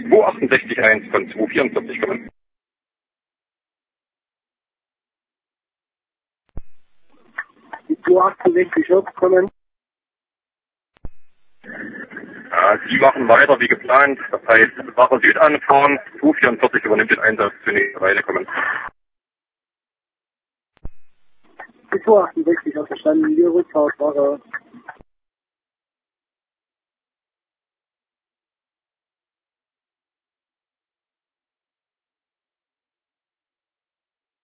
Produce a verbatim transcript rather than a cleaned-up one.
zwei achtundsechzig eins von zwei vierundvierzig kommen. Die zwei achtundsechzig wird kommen. Ja, Sie machen weiter wie geplant, das heißt Wache Süd anfahren, zwei vierundvierzig übernimmt den Einsatz zunächst Weile kommen. Die zwei achtundsechzig hat verstanden, die Rückfahrt war